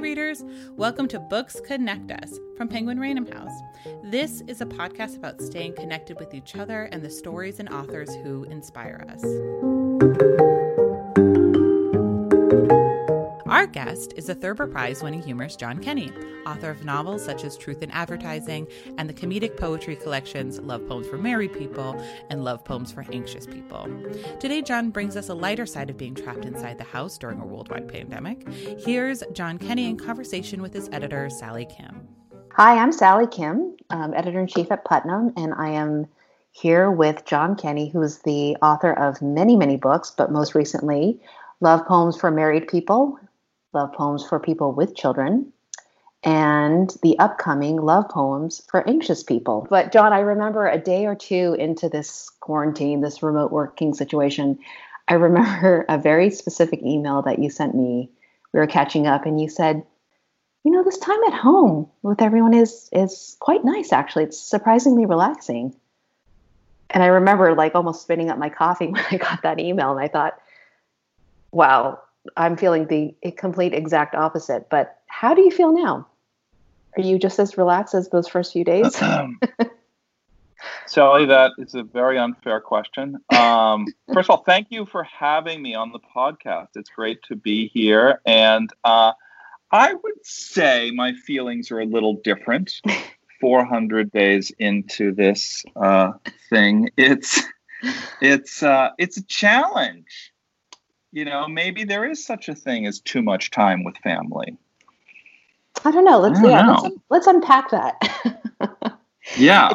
readers. Welcome to Books Connect Us from Penguin Random House. This is a podcast about staying connected with each other and the stories and authors who inspire us. Our guest is a Thurber Prize-winning humorist John Kenny, author of novels such as Truth in Advertising and the comedic poetry collections Love Poems for Married People and Love Poems for Anxious People. Today, John brings us a lighter side of being trapped inside the house during a worldwide pandemic. Here's John Kenny in conversation with his editor, Sally Kim. Hi, I'm Sally Kim, editor-in-chief at Putnam, and I am here with John Kenny, who's the author of many, many books, but most recently, Love Poems for Married People, Love Poems for People with Children, and the upcoming Love Poems for Anxious People. But John, I remember a day or two into this quarantine, this remote working situation, I remember a very specific email that you sent me. We were catching up and you said, you know, this time at home with everyone is quite nice, actually. It's surprisingly relaxing. And I remember like almost spitting up my coffee when I got that email. And I thought, wow, I'm feeling the complete exact opposite. But how do you feel now? Are you just as relaxed as those first few days? Sally, that is a very unfair question. First of all, thank you for having me on the podcast. It's great to be here. And I would say my feelings are a little different 400 days into this thing. It's a challenge. You know, maybe there is such a thing as too much time with family. I don't know. Let's unpack that. Yeah.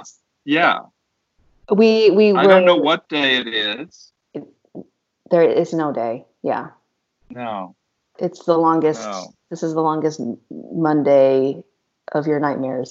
We I don't know what day it is. There is no day. Yeah. No. It's the longest. No. This is the longest Monday of your nightmares.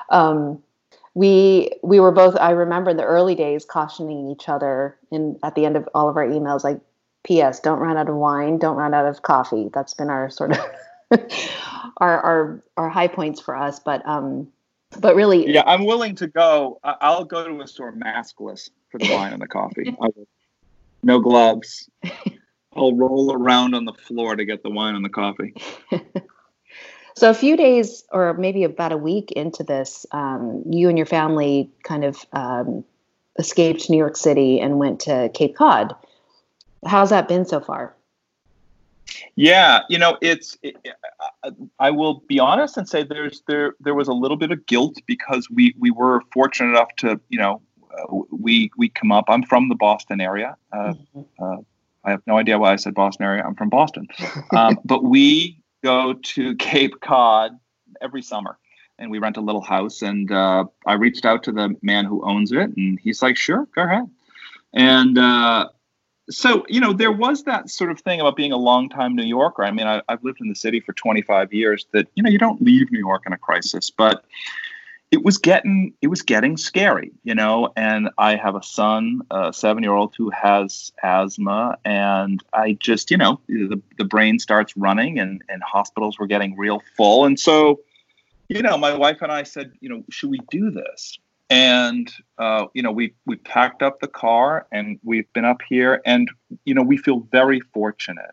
We were both, I remember in the early days, cautioning each other at the end of all of our emails, like, P.S. Don't run out of wine. Don't run out of coffee. That's been our sort of our high points for us. But really, yeah, I'm willing to go. I'll go to a store maskless for the wine and the coffee. No gloves. I'll roll around on the floor to get the wine and the coffee. So a few days, or maybe about a week into this, you and your family kind of escaped New York City and went to Cape Cod. How's that been so far? Yeah, you know, I will be honest and say there was a little bit of guilt because we were fortunate enough to, you know, we come up. I'm from the Boston area. I have no idea why I said Boston area. I'm from Boston. But we go to Cape Cod every summer and we rent a little house. And I reached out to the man who owns it and he's like, sure, go ahead. And so, you know, there was that sort of thing about being a longtime New Yorker. I mean, I've lived in the city for 25 years that, you know, you don't leave New York in a crisis, but it was getting scary, you know, and I have a son, a 7-year-old who has asthma, and I just, you know, the brain starts running and hospitals were getting real full. And so, you know, my wife and I said, you know, should we do this? And, you know, we packed up the car and we've been up here and, you know, we feel very fortunate.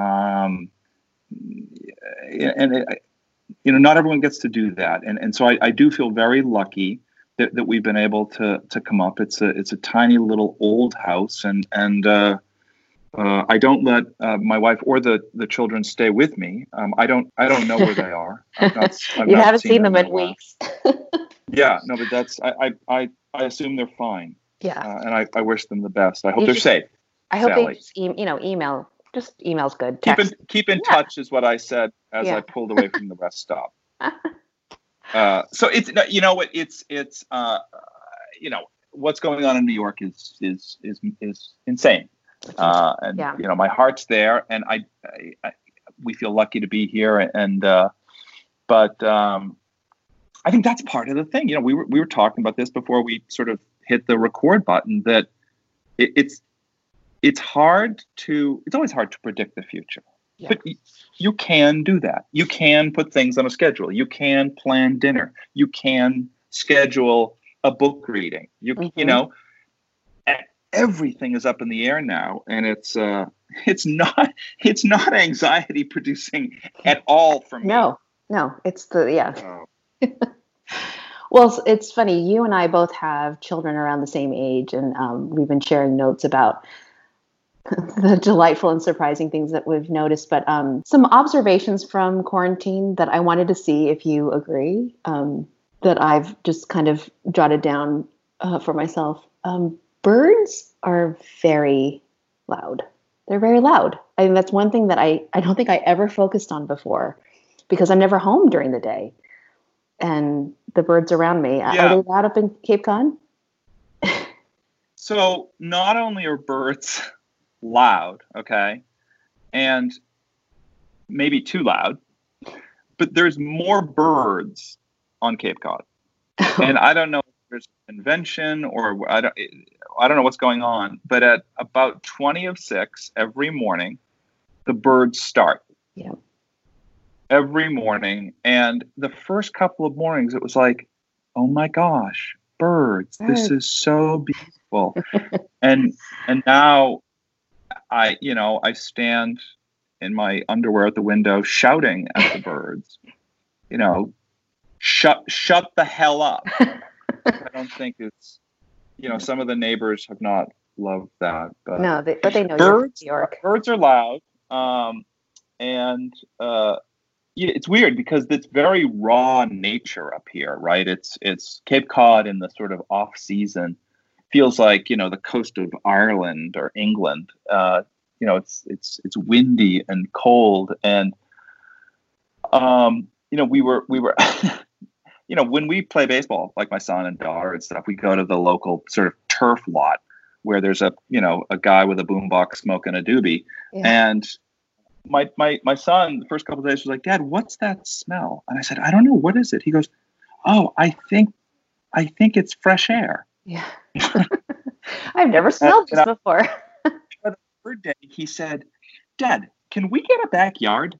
You know, not everyone gets to do that. And so I do feel very lucky that we've been able to come up. It's a tiny little old house and I don't let my wife or the children stay with me. I don't know where they are. You haven't seen them in weeks. Yeah, no, but that's I assume they're fine. Yeah, and I wish them the best. I hope they're safe. I hope Sally. they just email. Just email's good. Keep in touch is what I said as I pulled away from the rest stop. So it's, you know what, it's you know, what's going on in New York is insane. And you know, my heart's there, and we feel lucky to be here, and but I think that's part of the thing. You know, we were talking about this before we sort of hit the record button, that it's always hard to predict the future. Yeah. But you can do that. You can put things on a schedule. You can plan dinner. You can schedule a book reading. You know, everything is up in the air now, and it's not anxiety producing at all for me. No. No, it's yeah. Oh. Well, it's funny. You and I both have children around the same age, and we've been sharing notes about the delightful and surprising things that we've noticed. But some observations from quarantine that I wanted to see if you agree, that I've just kind of jotted down for myself. Birds are very loud. They're very loud. I mean, that's one thing that I don't think I ever focused on before, because I'm never home during the day. And the birds around me, are they loud up in Cape Cod? So not only are birds loud, okay, and maybe too loud, but there's more birds on Cape Cod. And I don't know if there's a convention or I don't know what's going on, but at about 20 of 6 every morning, the birds start. Yeah. Every morning. And the first couple of mornings, it was like, oh my gosh, birds. This is so beautiful. and now I stand in my underwear at the window shouting at the birds, shut the hell up. I don't think it's, some of the neighbors have not loved that. But no, but they know birds, you're New York. Birds are loud. And it's weird because it's very raw nature up here, right? It's Cape Cod in the sort of off season. Feels like, the coast of Ireland or England. It's windy and cold. And, we were, when we play baseball, like my son and daughter and stuff, we go to the local sort of turf lot where there's a guy with a boombox smoking a doobie. Yeah. And my son, the first couple of days, was like, Dad, what's that smell? And I said, I don't know. What is it? He goes, oh, I think it's fresh air. Yeah. I've never smelled this before. The third day, he said, Dad, can we get a backyard?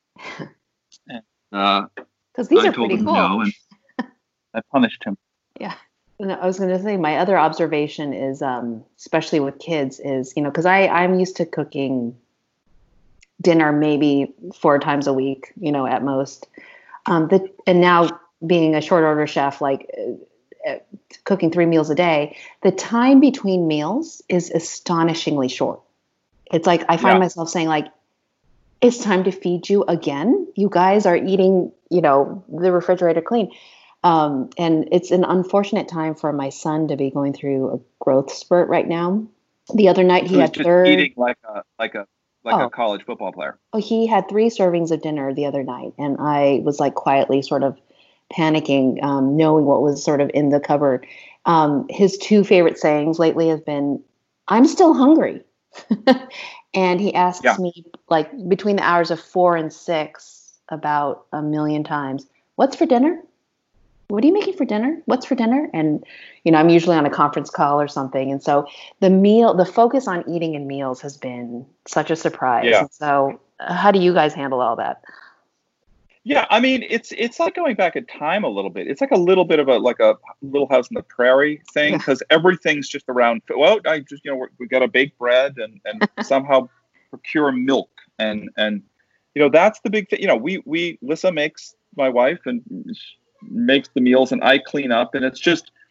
Because these are pretty cool. No, and I punished him. Yeah. I was going to say, my other observation is, especially with kids, is, because I'm used to cooking dinner maybe 4 times a week, at most. And now being a short order chef, like cooking 3 meals a day, the time between meals is astonishingly short. It's like I find myself saying, like, it's time to feed you again. You guys are eating, the refrigerator clean. And it's an unfortunate time for my son to be going through a growth spurt right now. The other night he had just eating like a college football player. Oh, he had 3 servings of dinner the other night, and I was like quietly sort of panicking, knowing what was sort of in the cupboard. His 2 favorite sayings lately have been, "I'm still hungry," and he asks me, like, between the hours of 4 and 6 about 1 million times, "What's for dinner? What are you making for dinner? What's for dinner?" And, I'm usually on a conference call or something. And so the focus on eating in meals has been such a surprise. Yeah. And so how do you guys handle all that? Yeah. I mean, it's like going back in time a little bit. It's like a little bit of a Little House on the Prairie thing, because everything's just around, well, I just, we got to bake bread and somehow procure milk. And, that's the big thing. Lissa makes, my wife, and makes the meals, and I clean up, and it's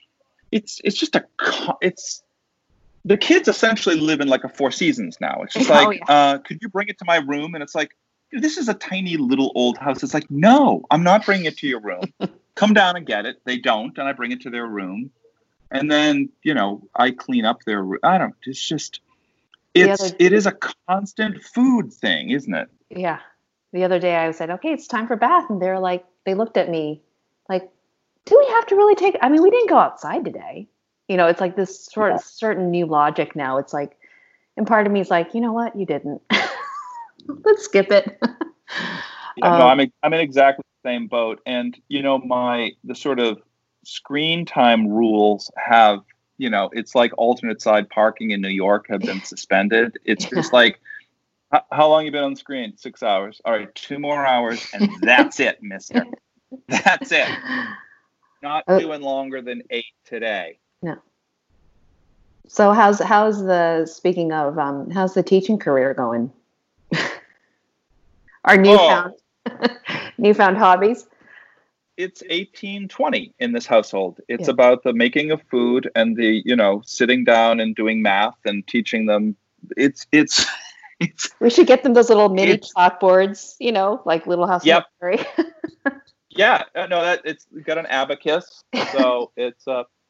the kids essentially live in like a Four Seasons now. It's just could you bring it to my room? And it's like, this is a tiny little old house. It's like, no, I'm not bringing it to your room. Come down and get it. They don't, and I bring it to their room, and then I clean up their room. I don't. It's just it is a constant food thing, isn't it? Yeah. The other day I said, okay, it's time for bath, and they looked at me like, do we have to really take, I mean, we didn't go outside today. It's like this sort of certain new logic now. It's like, and part of me is like, you know what? You didn't. Let's skip it. No, I'm in exactly the same boat. And, the sort of screen time rules have, it's like alternate side parking in New York have been suspended. It's just like, how long you been on the screen? 6 hours. All right, 2 more hours, and that's it, mister. That's it. Not doing longer than 8 today. No. So how's the teaching career going? Our newfound. Newfound hobbies. It's 1820 in this household. It's about the making of food and the, sitting down and doing math and teaching them. It's we should get them those little mini chalkboards, like Little House on the Prairie. Yeah, no, it's got an abacus. So it's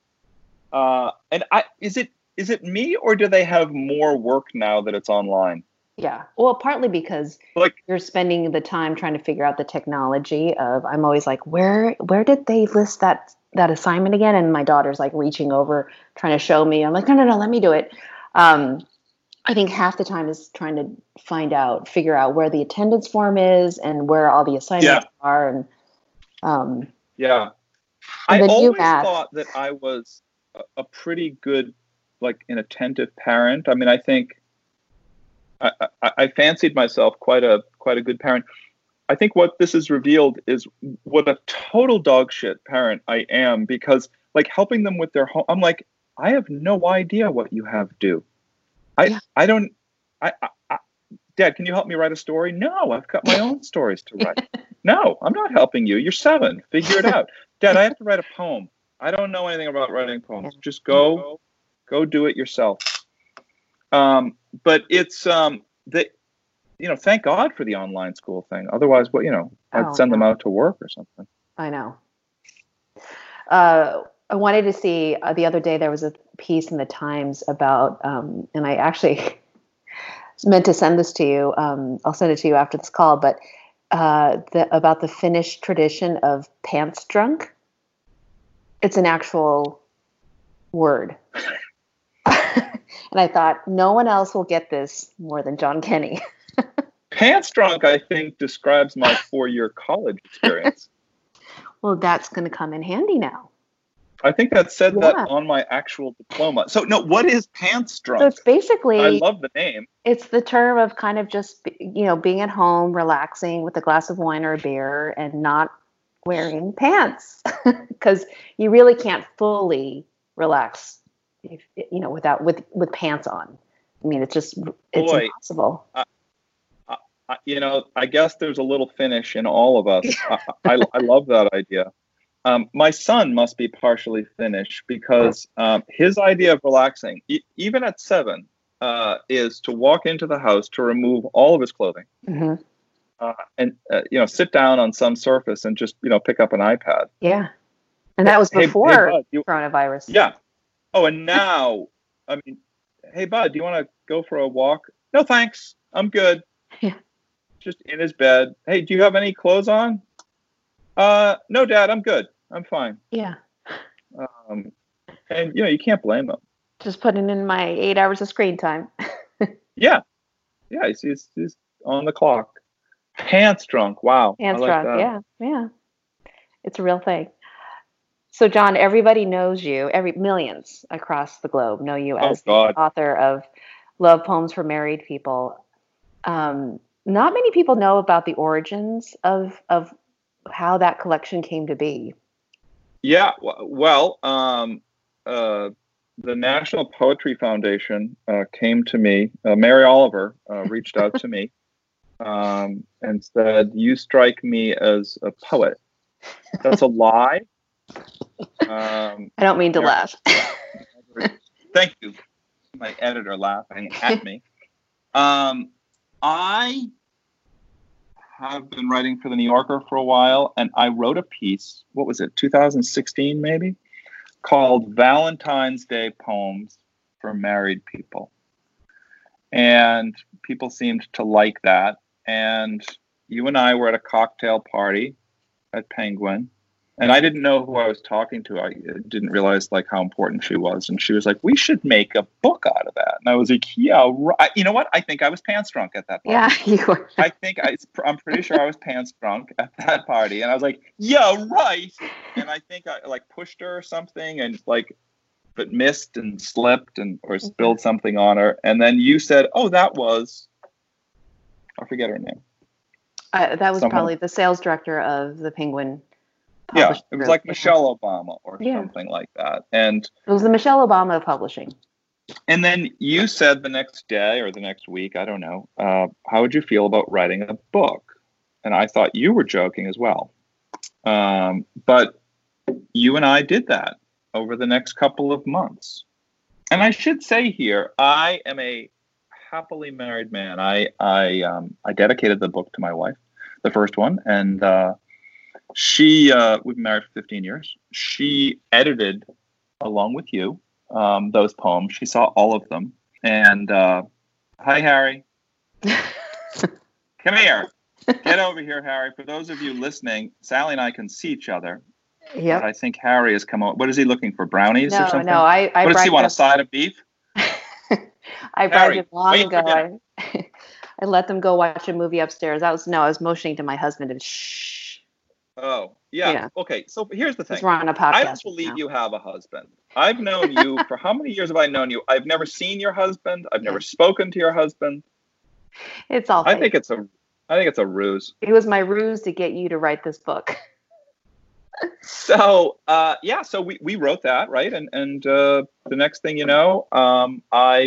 is it me, or do they have more work now that it's online? Yeah. Well, partly because you're spending the time trying to figure out the technology of, I'm always like, where did they list that assignment again? And my daughter's like reaching over, trying to show me. I'm like, no, let me do it. I think half the time is trying to figure out where the attendance form is and where all the assignments are. And I always thought that I was a pretty good, an attentive parent. I mean, I think I fancied myself quite a good parent. I think what this has revealed is what a total dog shit parent I am, because helping them with their home, I'm like, I have no idea what you have due. I don't. Dad, can you help me write a story? No, I've got my own stories to write. No, I'm not helping you. You're 7. Figure it out. Dad, I have to write a poem. I don't know anything about writing poems. Just go do it yourself. But it's thank God for the online school thing. Otherwise, I'd send them out to work or something. I know. I wanted to see the other day there was a piece in the Times about, and I actually meant to send this to you. I'll send it to you after this call, but about the Finnish tradition of pants drunk. It's an actual word. And I thought, no one else will get this more than John Kenny. Pants drunk, I think, describes my 4-year college experience. Well, that's going to come in handy now. I think that said that on my actual diploma. So, no, what is pants drunk? So it's basically... I love the name. It's the term of kind of just, being at home, relaxing with a glass of wine or a beer and not wearing pants. Because you really can't fully relax without with pants on. I mean, it's impossible. I guess there's a little Finnish in all of us. I love that idea. My son must be partially Finnish because his idea of relaxing, even at 7, is to walk into the house, to remove all of his clothing, and sit down on some surface and just pick up an iPad. Yeah, and that was before coronavirus. Yeah. Oh, and now, I mean, hey, bud, do you want to go for a walk? No, thanks. I'm good. Yeah. Just in his bed. Hey, do you have any clothes on? No, Dad, I'm good. I'm fine. Yeah. And, you can't blame him. Just putting in my 8 hours of screen time. Yeah. Yeah, he's on the clock. Pants drunk. Wow. Pants drunk. That. Yeah. It's a real thing. So, John, everybody knows you. Millions across the globe know you as the author of Love Poems for Married People. Not many people know about the origins of how that collection came to be. Yeah, well, the National Poetry Foundation came to me. Mary Oliver reached out to me and said, "You strike me as a poet." That's a lie. I don't mean to laugh. Thank you. My editor laughing at me. I have been writing for the New Yorker for a while, and I wrote a piece, what was it, 2016 maybe, called Valentine's Day Poems for Married People. And people seemed to like that. And you and I were at a cocktail party at Penguin, and I didn't know who I was talking to. I didn't realize how important she was. And she was like, "We should make a book out of that." And I was like, "Yeah, right." You know what? I think I was pants drunk at that party. Yeah, you were. I'm pretty sure I was pants drunk at that party. And I was like, "Yeah, right." And I think I pushed her or something and but missed and slipped or spilled something on her. And then you said, "Oh, that was," I forget her name. That was probably the sales director of the Penguin. Yeah, it was like Michelle Obama or something like that. And it was the Michelle Obama of publishing. And then you said the next day or the next week, I don't know, how would you feel about writing a book? and I thought you were joking as well. But you and I did that over the next couple of months. And I should say here, I am a happily married man. I dedicated the book to my wife, the first one, and we've been married for 15 years. She edited, along with you, those poems. She saw all of them. And hi, Harry. Come here. Get over here, Harry. For those of you listening, Sally and I can see each other. Yep. But I think Harry has come out. What is he looking for? Brownies or something? No, I what does he want? A side of beef? I bribed him long ago. I let them go watch a movie upstairs. I was motioning to my husband and shh. Oh, yeah. Okay, so here's the thing. We're on a podcast. I don't believe you have a husband. I've known you for how many years have I known you? I've never seen your husband. I've never spoken to your husband. It's all fake. I think it's a ruse. It was my ruse to get you to write this book. So so we wrote that, right? And the next thing you know, I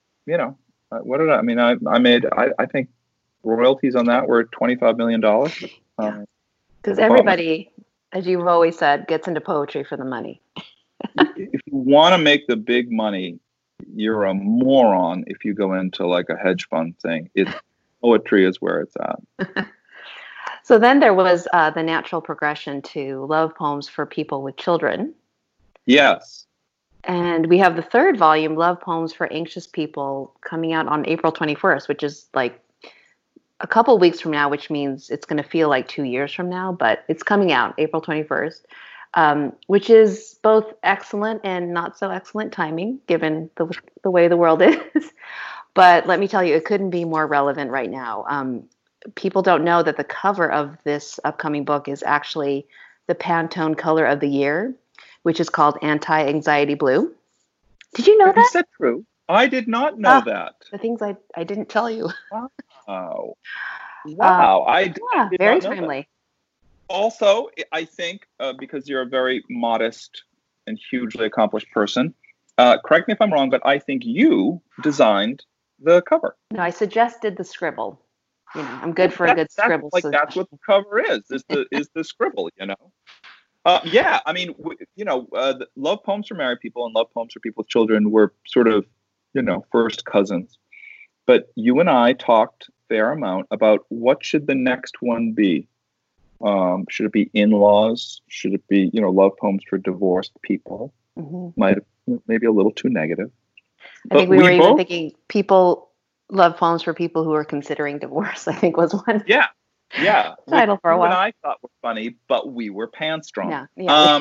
think royalties on that were $25 million. Because everybody, as you've always said, gets into poetry for the money. If you want to make the big money, you're a moron if you go into like a hedge fund thing. Poetry is where it's at. So then there was the natural progression to love poems for people with children. Yes. And we have the third volume, Love Poems for Anxious People, coming out on April 21st, which is like a couple of weeks from now, which means it's going to feel like 2 years from now, but it's coming out April 21st, which is both excellent and not so excellent timing, given the way the world is. But let me tell you, it couldn't be more relevant right now. People don't know that the cover of this upcoming book is actually the Pantone color of the year, which is called Anti-Anxiety Blue. Did you know that? Is that true? I did not know that. The things I didn't tell you. Wow. Very timely. Also, I think because you're a very modest and hugely accomplished person, correct me if I'm wrong, but I think you designed the cover. No, I suggested the scribble. I'm good for a good scribble. That's what the cover is the scribble, Yeah, I mean, Love Poems for Married People and Love Poems for People with Children were sort of, first cousins. But you and I talked a fair amount about what should the next one be. Should it be in-laws? Should it be, Love Poems for Divorced People? Mm-hmm. Maybe a little too negative. I think we were even thinking Love Poems for People who are considering divorce, I think was one. Yeah. Title for a while. And I thought were funny, but we were pants drunk. Yeah.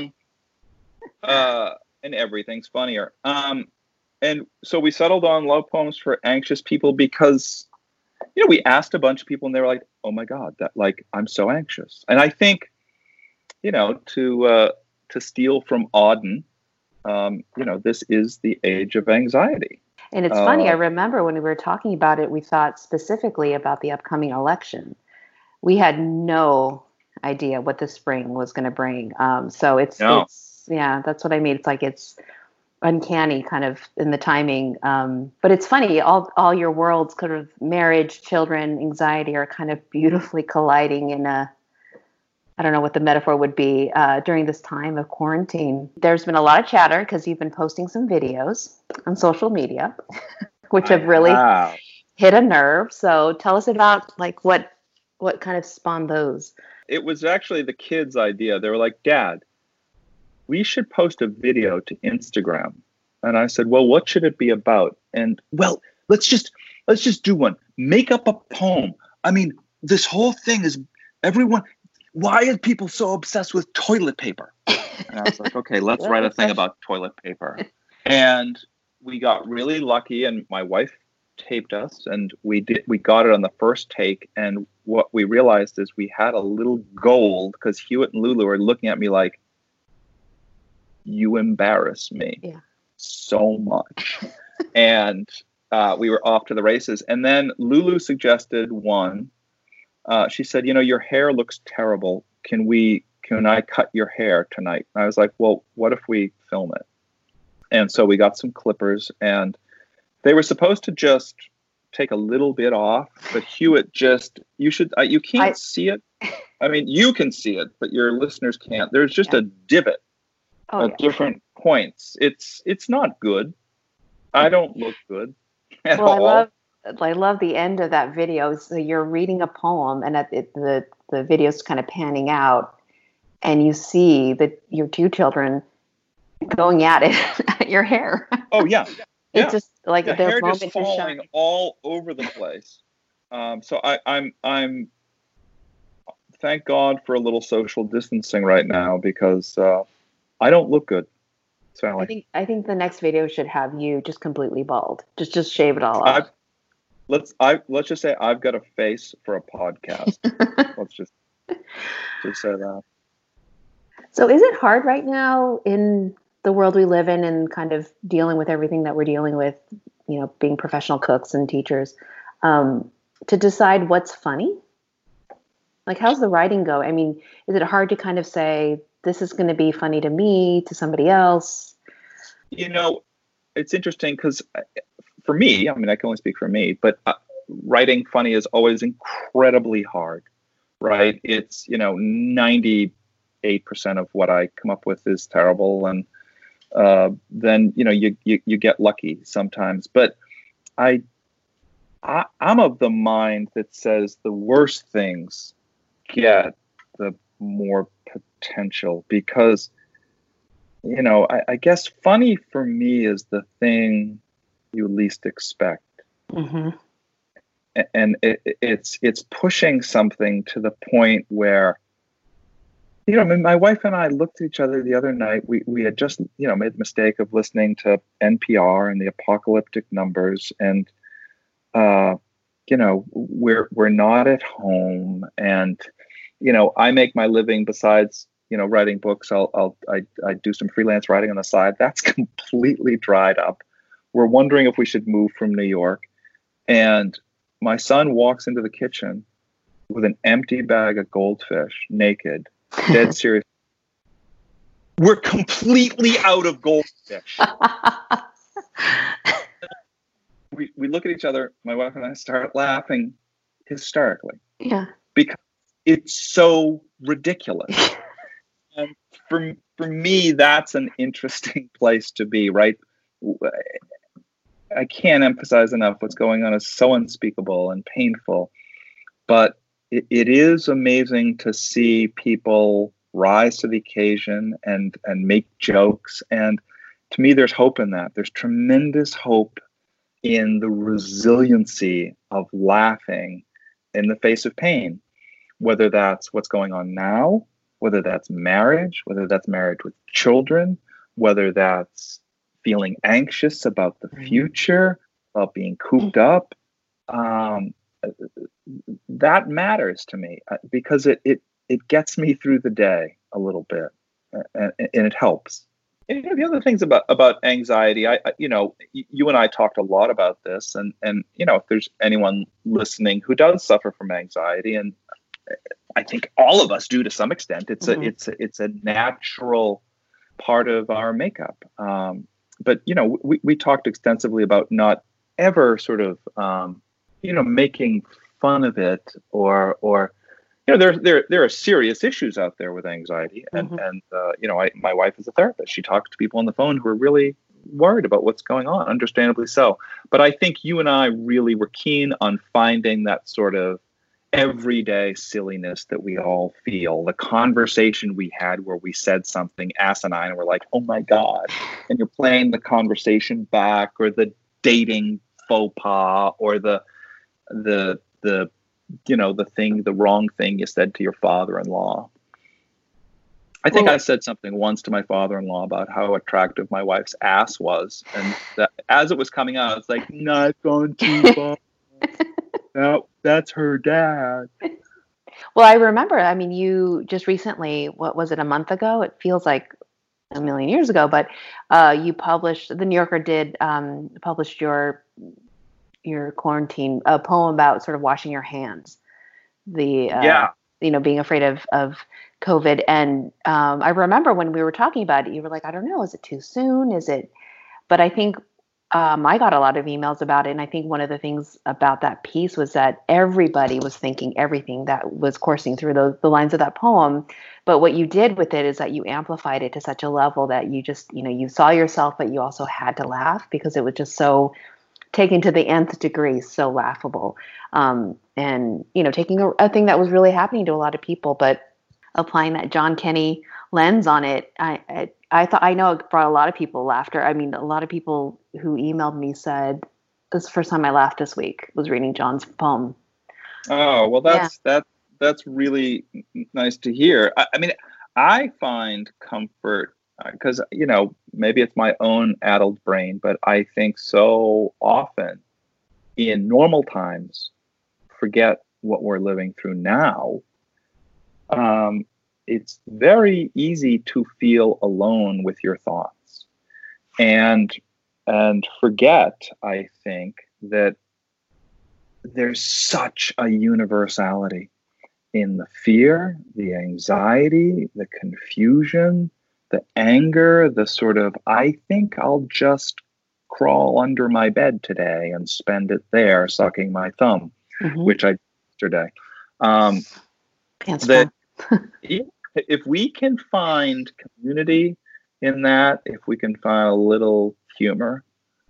And everything's funnier. And so we settled on Love Poems for Anxious People because, we asked a bunch of people and they were like, oh my God, I'm so anxious. And I think, to steal from Auden, this is the age of anxiety. And it's funny, I remember when we were talking about it, we thought specifically about the upcoming election. We had no idea what the spring was going to bring. So it's that's what I mean. It's like it's uncanny kind of in the timing. But it's funny, all your worlds, kind of marriage, children, anxiety are kind of beautifully colliding in I don't know what the metaphor would be, during this time of quarantine. There's been a lot of chatter because you've been posting some videos on social media, which have really hit a nerve. So tell us about what kind of spawned those. It was actually the kids' idea. They were like, Dad, we should post a video to Instagram. And I said, well, what should it be about? And well, let's just do one. Make up a poem. I mean, this whole thing is everyone. Why are people so obsessed with toilet paper? And I was like, okay, let's write a thing about toilet paper. And we got really lucky, and my wife taped us, and we got it on the first take. And what we realized is we had a little gold because Hewitt and Lulu are looking at me like, you embarrass me so much. And we were off to the races. And then Lulu suggested one. She said, your hair looks terrible. Can I cut your hair tonight? And I was like, well, what if we film it? And so we got some clippers, and they were supposed to just take a little bit off, but Hewitt you can't see it, I mean, you can see it, but your listeners can't. There's just a divot at different points. It's not good. I don't look good at all. I love the end of that video. So you're reading a poem, and the video's kind of panning out, and you see that your two children going at it at your hair. Oh yeah, it's just like the hair just falling all over the place. So I'm thank God for a little social distancing right now, because I don't look good. Sally. I think the next video should have you just completely bald. Just shave it all off. Let's just say I've got a face for a podcast. Let's just say that. So is it hard right now in the world we live in and kind of dealing with everything that we're dealing with, being professional cooks and teachers, to decide what's funny? Like, how's the writing go? I mean, is it hard to kind of say, this is going to be funny to me, to somebody else? It's interesting because for me, I mean, I can only speak for me, but writing funny is always incredibly hard, right? It's, 98% of what I come up with is terrible. And then, you get lucky sometimes. But I'm of the mind that says the worst things get the more potential, because I guess funny for me is the thing you least expect. Mm-hmm. And it's pushing something to the point where my wife and I looked at each other the other night. We had just made the mistake of listening to NPR and the apocalyptic numbers, and we're not at home, and I make my living besides writing books. I do some freelance writing on the side. That's completely dried up. We're wondering if we should move from New York. And my son walks into the kitchen with an empty bag of goldfish, naked, dead serious. We're completely out of goldfish. We look at each other, my wife and I start laughing hysterically. Yeah. Because it's so ridiculous. And for me, that's an interesting place to be, right? I can't emphasize enough what's going on is so unspeakable and painful. But it is amazing to see people rise to the occasion and make jokes. And to me, there's hope in that. There's tremendous hope in the resiliency of laughing in the face of pain, whether that's what's going on now, whether that's marriage, whether that's marriage with children, whether that's feeling anxious about the future, about being cooped up. That matters to me because it gets me through the day a little bit, and it helps. And, the other things about anxiety, you and I talked a lot about this, and if there's anyone listening who does suffer from anxiety, and I think all of us do to some extent, it's a natural part of our makeup. But we talked extensively about not ever sort of making fun of it, or there are serious issues out there with anxiety, and my wife is a therapist. She talks to people on the phone who are really worried about what's going on, understandably so. But I think you and I really were keen on finding that sort of everyday silliness that we all feel. The conversation we had where we said something asinine and we're like, oh my God, and you're playing the conversation back, or the dating faux pas, or the wrong thing you said to your father-in-law. I think I said something once to my father-in-law about how attractive my wife's ass was, and that, as it was coming out, I was like, not going too far. No, that's her dad. Well, I remember, I mean, you just recently, what was it, a month ago? It feels like a million years ago, but you published, the New Yorker did published your quarantine, a poem about sort of washing your hands, being afraid of COVID. And I remember when we were talking about it, you were like, I don't know, is it too soon? But I think I got a lot of emails about it, and I think one of the things about that piece was that everybody was thinking everything that was coursing through the lines of that poem. But what you did with it is that you amplified it to such a level that you just, you saw yourself, but you also had to laugh because it was just so taken to the nth degree, so laughable. And taking a thing that was really happening to a lot of people, but applying that John Kenny lens on it, I know it brought a lot of people laughter. I mean, a lot of people who emailed me said, "This is the first time I laughed this week was reading John's poem." Oh, well, that's really nice to hear. I mean, I find comfort because maybe it's my own addled brain, but I think so often in normal times, forget what we're living through now. It's very easy to feel alone with your thoughts and forget, I think, that there's such a universality in the fear, the anxiety, the confusion, the anger, the sort of, I think I'll just crawl under my bed today and spend it there sucking my thumb, which I did yesterday. That if we can find community in that, if we can find a little humor,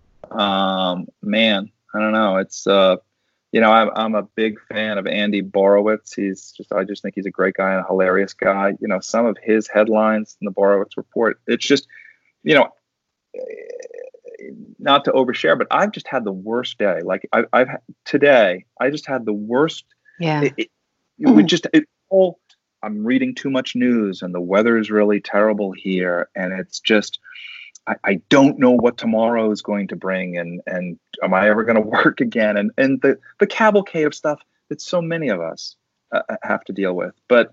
man, I don't know. It's I'm a big fan of Andy Borowitz. I just think he's a great guy and a hilarious guy. Some of his headlines in the Borowitz report, it's just, not to overshare, but I've just had the worst day. Like today, I just had the worst. Yeah. I'm reading too much news and the weather is really terrible here. And it's just, I don't know what tomorrow is going to bring. And am I ever going to work again? And the cavalcade of stuff that so many of us have to deal with. But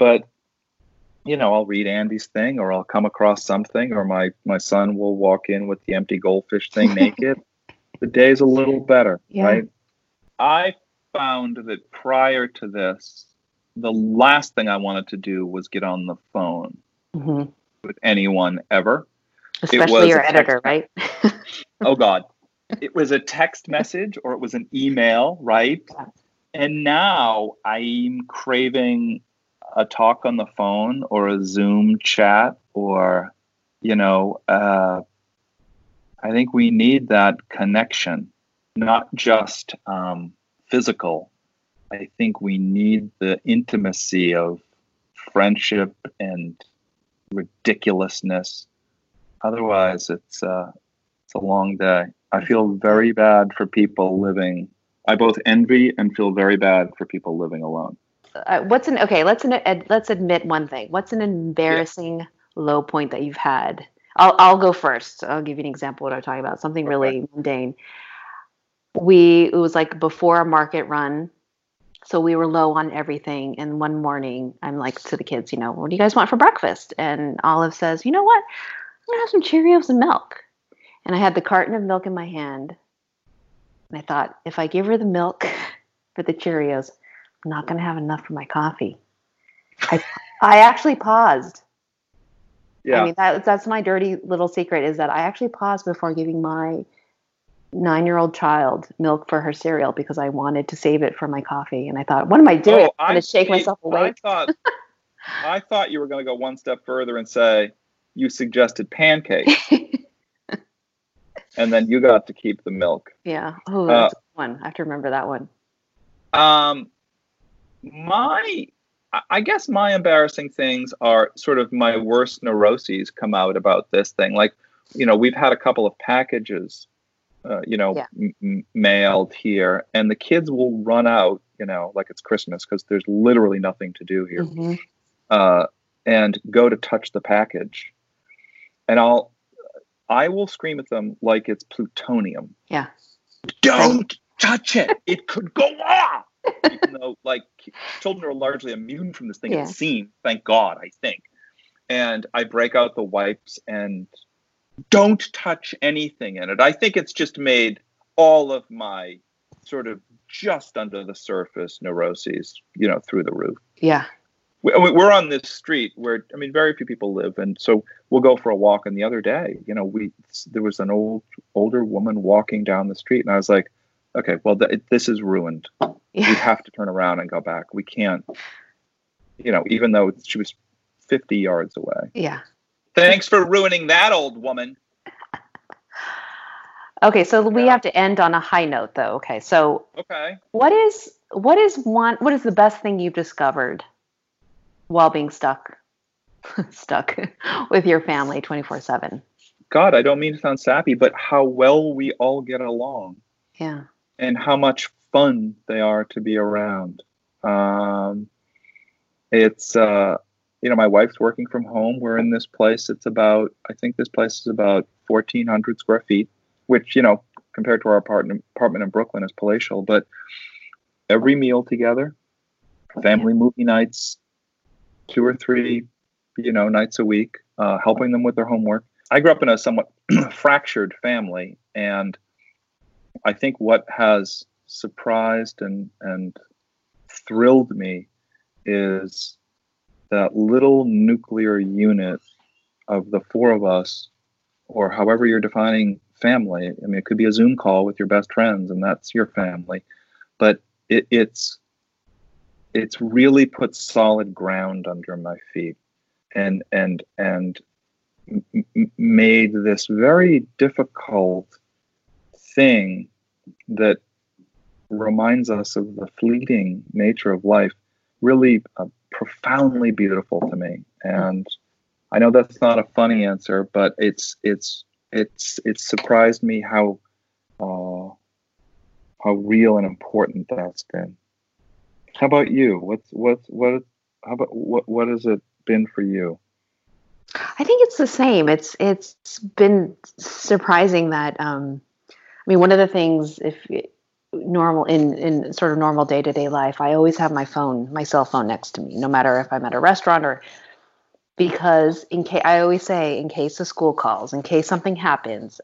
I'll read Andy's thing, or I'll come across something, or my son will walk in with the empty goldfish thing naked. The day's a little better, right? I found that prior to this, the last thing I wanted to do was get on the phone with anyone ever. Especially your editor, right? Oh, God. It was a text message or it was an email, right? Yeah. And now I'm craving a talk on the phone or a Zoom chat or, I think we need that connection, not just physical. I think we need the intimacy of friendship and ridiculousness. Otherwise, it's a long day. I feel very bad for people living. I both envy and feel very bad for people living alone. Let's admit one thing. What's an embarrassing low point that you've had? I'll go first. I'll give you an example of what I'm talking about. Something really mundane. It was like before a market run. So we were low on everything. And one morning I'm like to the kids, what do you guys want for breakfast? And Olive says, you know what? I'm going to have some Cheerios and milk. And I had the carton of milk in my hand. And I thought, if I give her the milk for the Cheerios, I'm not going to have enough for my coffee. I actually paused. Yeah. I mean, that's my dirty little secret, is that I actually paused before giving my 9-year-old child milk for her cereal because I wanted to save it for my coffee. And I thought, what am I doing? I'm going to shake myself awake. I thought you were going to go one step further and say, you suggested pancakes. And then you got to keep the milk. Yeah. Oh, that's a good one. I have to remember that one. I guess my embarrassing things are sort of my worst neuroses come out about this thing. Like, we've had a couple of packages, mailed here, and the kids will run out, like it's Christmas, because there's literally nothing to do here, and go to touch the package. And I will scream at them like it's plutonium. Yeah. Don't touch it. It could go off. Even though, children are largely immune from this thing, it seems, thank God, I think. And I break out the wipes and don't touch anything in it. I think it's just made all of my sort of just under the surface neuroses, through the roof. Yeah. we're on this street where, I mean, very few people live. And so we'll go for a walk. And the other day, there was an older woman walking down the street. And I was like, okay, well, this is ruined. Yeah. We have to turn around and go back. We can't, even though she was 50 yards away. Yeah. Thanks for ruining that, old woman. Okay, so we have to end on a high note, though. Okay, so what is the best thing you've discovered while being stuck with your family 24/7? God, I don't mean to sound sappy, but how well we all get along. Yeah. And how much fun they are to be around. It's my wife's working from home. We're in this place. I think this place is about 1,400 square feet. Which, compared to our apartment in Brooklyn is palatial, but every meal together, family movie nights, 2 or 3, nights a week, helping them with their homework. I grew up in a somewhat fractured family, and I think what has surprised and thrilled me is that little nuclear unit of the 4 of us, or however you're defining family. I mean, it could be a Zoom call with your best friends, and that's your family. But it's really put solid ground under my feet, and made this very difficult thing that reminds us of the fleeting nature of life really profoundly beautiful to me. And I know that's not a funny answer, but it's surprised me how real and important that's been. How about you? What has it been for you? I think it's the same. It's been surprising that one of the things, in sort of normal day-to-day life, I always have my cell phone next to me, no matter if I'm at a restaurant or. Because I always say, in case the school calls, in case something happens.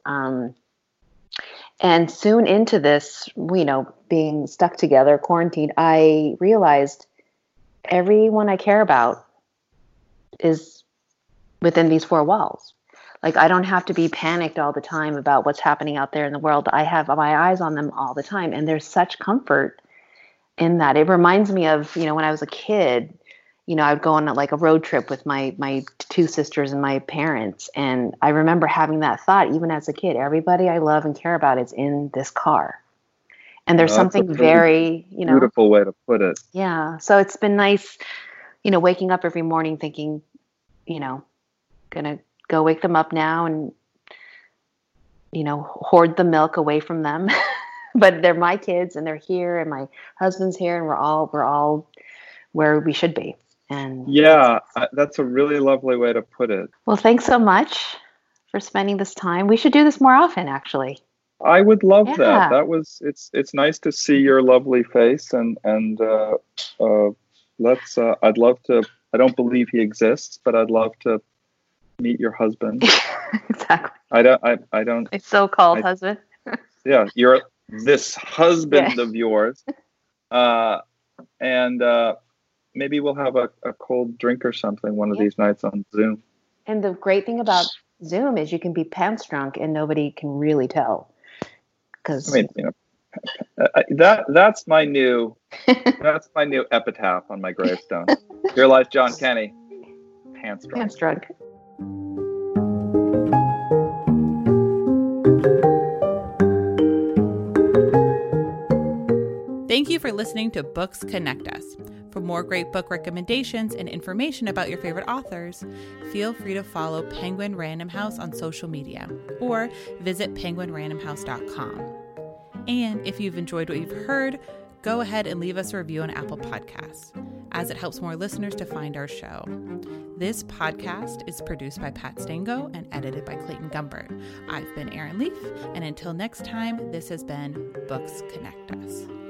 And soon into this, being stuck together, quarantined, I realized everyone I care about is within these 4 walls. Like, I don't have to be panicked all the time about what's happening out there in the world. I have my eyes on them all the time. And there's such comfort in that. It reminds me of, when I was a kid, I would go on like a road trip with my 2 sisters and my parents. And I remember having that thought, even as a kid, everybody I love and care about is in this car. And there's something very, beautiful way to put it. Yeah. So it's been nice, waking up every morning thinking, gonna go wake them up now and, hoard the milk away from them. But they're my kids and they're here and my husband's here and we're all where we should be. And yeah, that's a really lovely way to put it. Well, thanks so much for spending this time. We should do this more often, actually. I would love that. It's nice to see your lovely face, and let's. I'd love to. I don't believe he exists, but I'd love to meet your husband. Exactly. I don't. It's so-called husband. Yeah, you're this husband of yours, and. Maybe we'll have a cold drink or something one of these nights on Zoom. And the great thing about Zoom is you can be pants drunk and nobody can really tell. Because that's my new epitaph on my gravestone. Here lies John Kenny, pants drunk. Pants drunk. Thank you for listening to Books Connect Us. For more great book recommendations and information about your favorite authors, feel free to follow Penguin Random House on social media or visit penguinrandomhouse.com. And if you've enjoyed what you've heard, go ahead and leave us a review on Apple Podcasts, as it helps more listeners to find our show. This podcast is produced by Pat Stango and edited by Clayton Gumbert. I've been Erin Leaf, and until next time, this has been Books Connect Us.